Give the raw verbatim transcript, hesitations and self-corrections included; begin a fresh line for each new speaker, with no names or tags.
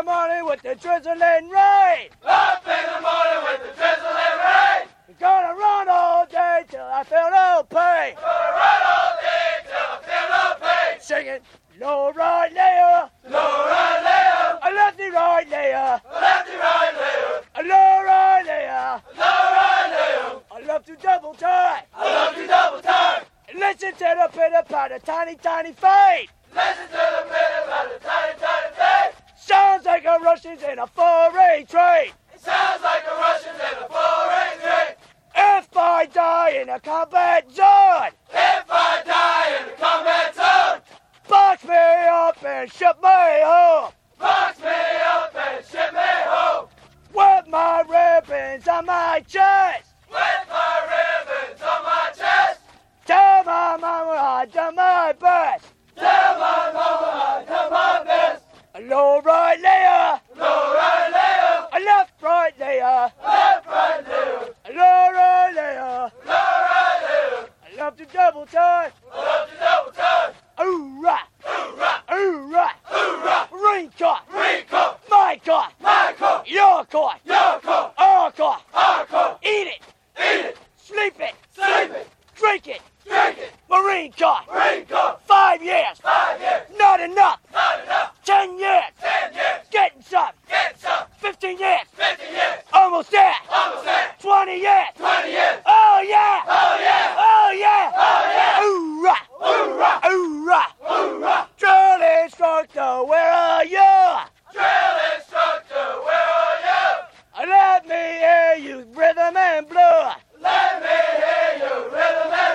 the morning with the drizzling rain.
Up in the morning with the drizzling rain.
I'm gonna run all day till I feel no pain.
Gonna run all day till I feel no pain.
Singing, low right layer,
Low right layer,
a lefty right layer,
a lefty right layer,
a low right layer.
a low right layer.
I love to double time.
I love to double time.
Listen to the pitter patter, tiny, tiny feet.
Listen to the pitter patter, tiny, tiny feet.
Sounds like a Russians in a four-way train.
It sounds like the Russians in a four-way train.
If I die in a combat zone,
If I die in the combat zone,
box me up and ship me home.
box me up and ship me home.
With my ribbons on my chest.
With my ribbons on my chest.
Tell my mama I done my best.
Tell my mama I done my best.
A low right layer,
Low right layer,
a left right layer,
left right layer,
a low right layer.
low right layer.
I love to double time.